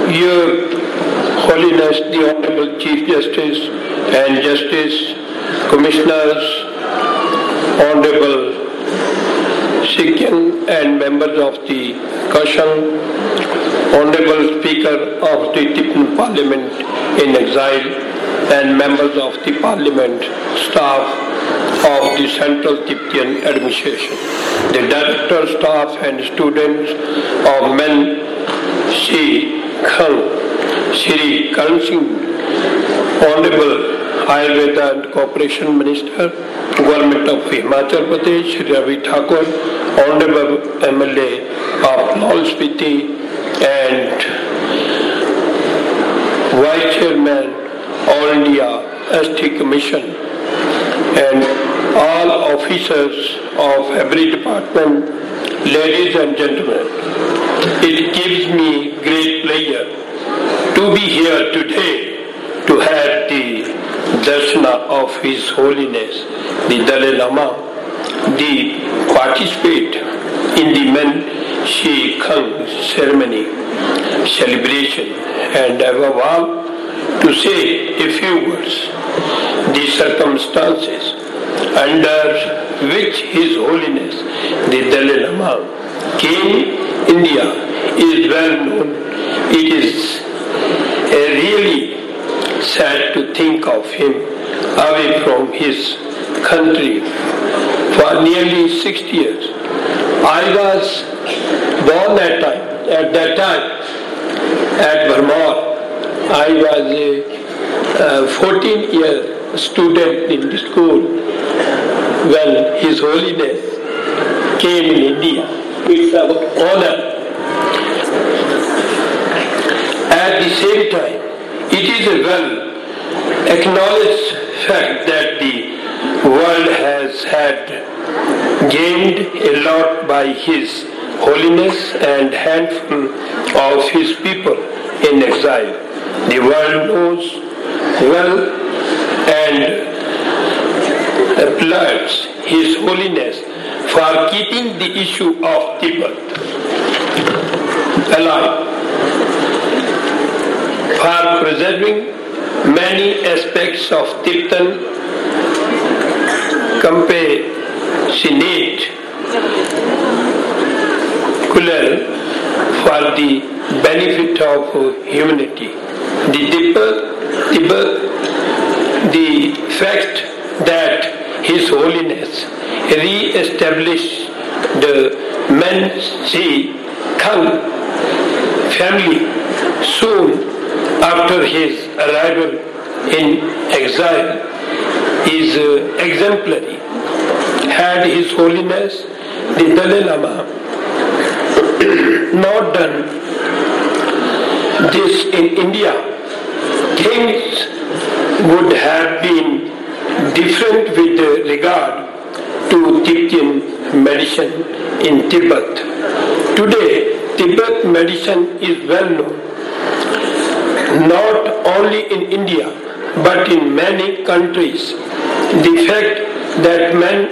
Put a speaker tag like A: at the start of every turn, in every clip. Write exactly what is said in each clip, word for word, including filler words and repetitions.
A: Your Holiness, the Honorable Chief Justice and Justice Commissioners, Honorable Sikyan and members of the Kashan, Honorable Speaker of the Tibetan Parliament in exile, and members of the Parliament, staff of the Central Tibetan Administration, the Director, staff and students of Men Shi Khang, Shri Karan Singh, Honorable Ayurveda and Cooperation Minister, Government of Himachal Pradesh, Shri Ravi Thakur, Honorable M L A of Lahaul Spiti and Vice Chairman, All India S T Commission, and all officers of every department, ladies and gentlemen. It gives me great pleasure to be here today to have the darshana of His Holiness, the Dalai Lama, the participate in the Men Shi Khang ceremony celebration, and above all to say a few words. The circumstances under which His Holiness, the Dalai Lama, came India is well known. It is a really sad to think of him away from his country for nearly sixty years. I was born at, time, at that time at Vermont. I was a fourteen-year student in the school when His Holiness came in India. It's our honor. At the same time, it is a well acknowledged fact that the world has had gained a lot by His Holiness and handful of His people in exile. The world knows well and applauds His Holiness for keeping the issue of Tibet alive, for preserving many aspects of Tibetan compassionate culture for the benefit of humanity. The Tibet, Tibet, the fact that His Holiness re-established the Men Shi Khang family soon after his arrival in exile is uh, exemplary. Had His Holiness the Dalai Lama not done this in India, things would have been different with regard to Tibetan medicine in Tibet. Today, Tibet medicine is well known, not only in India, but in many countries. The fact that Men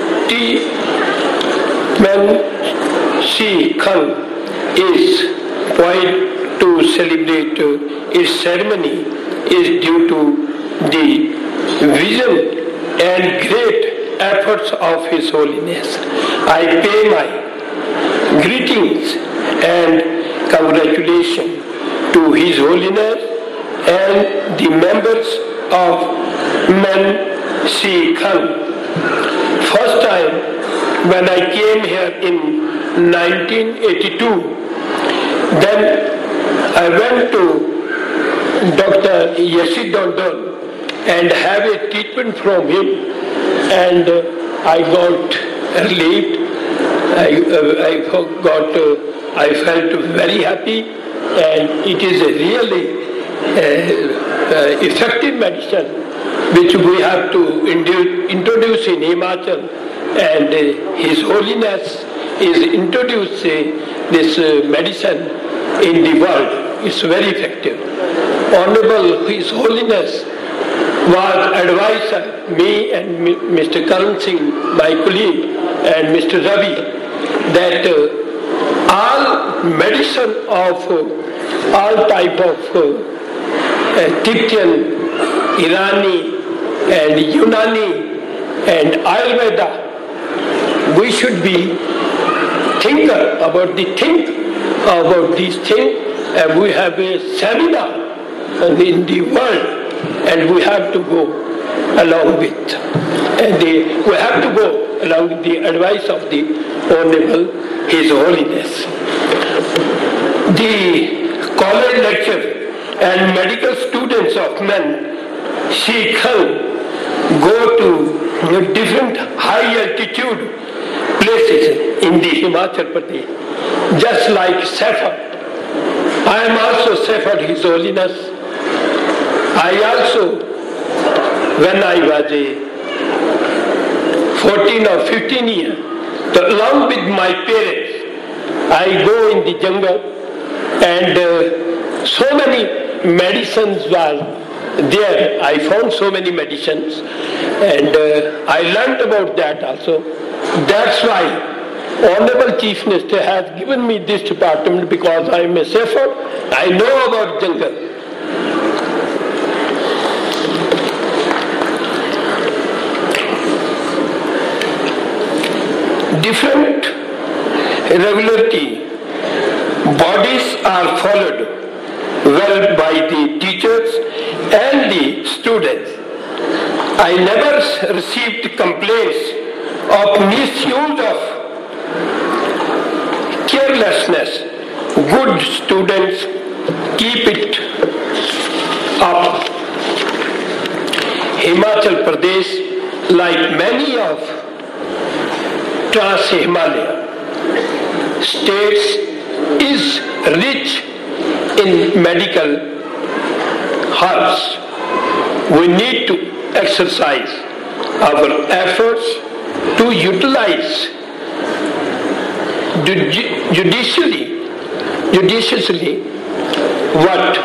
A: Shi Khang is poised to celebrate its ceremony is due to the vision and great efforts of His Holiness. I pay my greetings and congratulations to His Holiness and the members of Men Shi Khang. First time when I came here in nineteen eighty-two, then I went to Doctor Yesi Dondon and have a treatment from him, and uh, I got relieved. I, uh, I got, uh, I felt very happy, and it is a really uh, uh, effective medicine which we have to indu- introduce in Himachal, and uh, His Holiness is introducing this uh, medicine in the world. It's very effective. Honorable His Holiness was advisor, me and Mister Karan Singh, my colleague, and Mister Ravi, that uh, all medicine of uh, all type of uh, uh, Tibetan, Irani, and Unani, and Ayurveda. We should be thinker about the think about these things, and we have a seminar in the world, and we have to go along with, and the, we have to go along with the advice of the Honorable His Holiness. The college lecture and medical students of men, Sikh go to different high altitude places in the Himachal Pradesh, just like Safford. I am also Safford, His Holiness. I also, when I was a fourteen or fifteen years, so along with my parents, I go in the jungle, and uh, so many medicines were there. I found so many medicines, and uh, I learned about that also. That's why Honorable Chief Minister has given me this department, because I am a Safford. I know about jungle. Different regularity bodies are followed well by the teachers and the students. I never received complaints of misuse of carelessness. Good students keep it up. Himachal Pradesh, like many of Trans-Himalaya states, is rich in medical herbs. We need to exercise our efforts to utilize judicially, judiciously what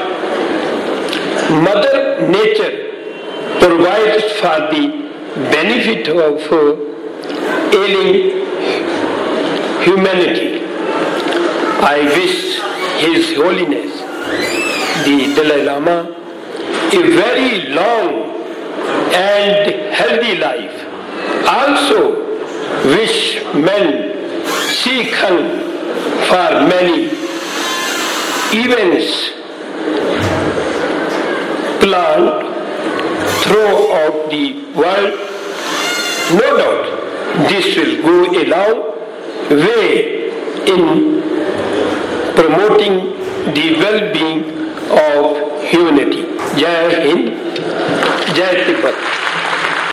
A: Mother Nature provides for the benefit of uh, ailing humanity. I wish His Holiness, the Dalai Lama, a very long and healthy life. Also wish men Sikh for many events planned throughout the world. No doubt this will go a long way in promoting the well-being of humanity. Jai Hind, Jai Tibet.